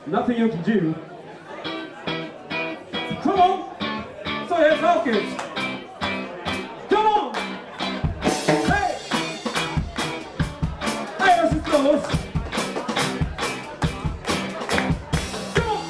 Nothing you can do. Come on! So here's Hawkins. Come on! Hey! Hey, as it goes. Come on!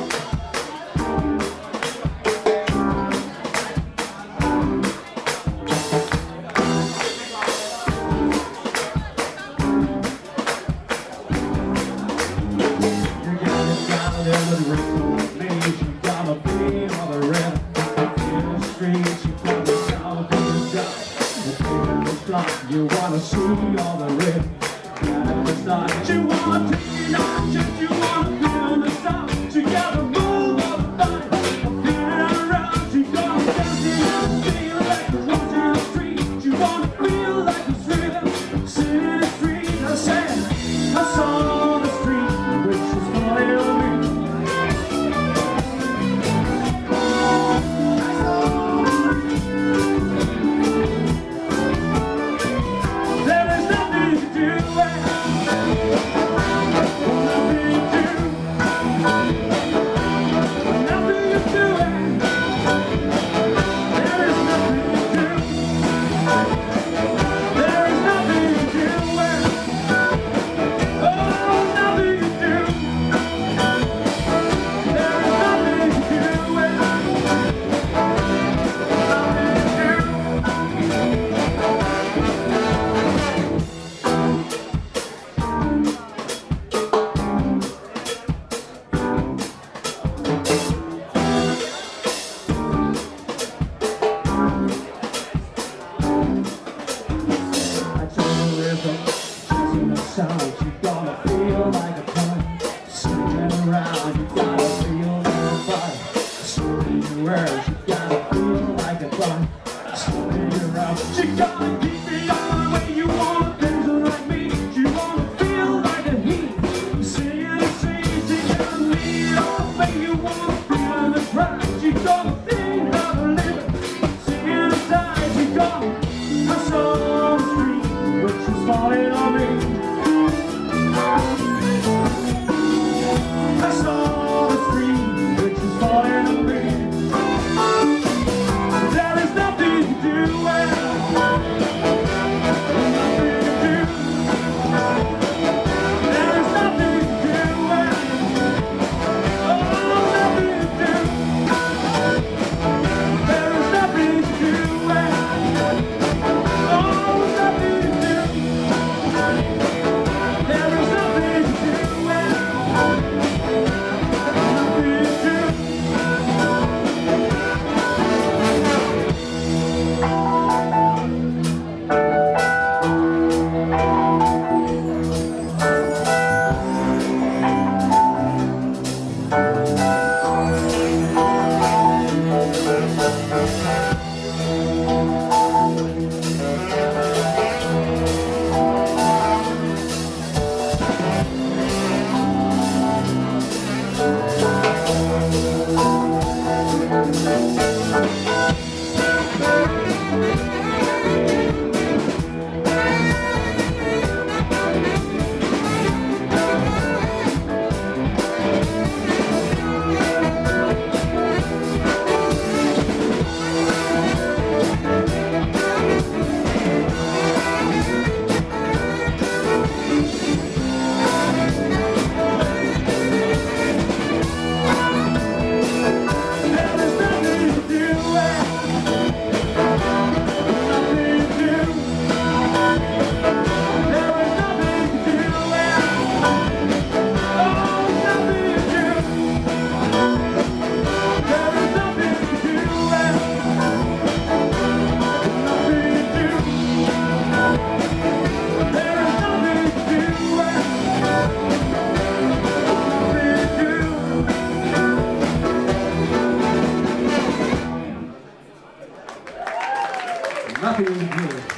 You gotta be on the rhythm. In the streets, you gotta shout to the dust. The big the clock, you wanna see all the rhythm. And it's not you wanna take it out, just you wanna feel the sound. You gotta move all the time, feeling around. You gotta dance it out, feel like the ones in the street. You wanna feel like the rhythm, sitting in the street. I said, I saw the street, which is falling on me. Sound, you gotta feel like a pun. Spinning around, you gotta feel like a bud. Spinning around, you gotta feel like a bud. Spinning around, you gotta keep it on the way you wanna dance like me. You wanna feel like a heat. Singing the streets, you gotta lead all the way you wanna feel in the crowd. You gotta think how to live it. Singing the sides, you gotta hustle on the street, which is falling on me. I saw the street, which is falling on me. There is nothing to do, nothing to do. There is nothing to do, oh, nothing to do. There is nothing to do, oh, nothing to do. There is nothing to do. Nothing to do.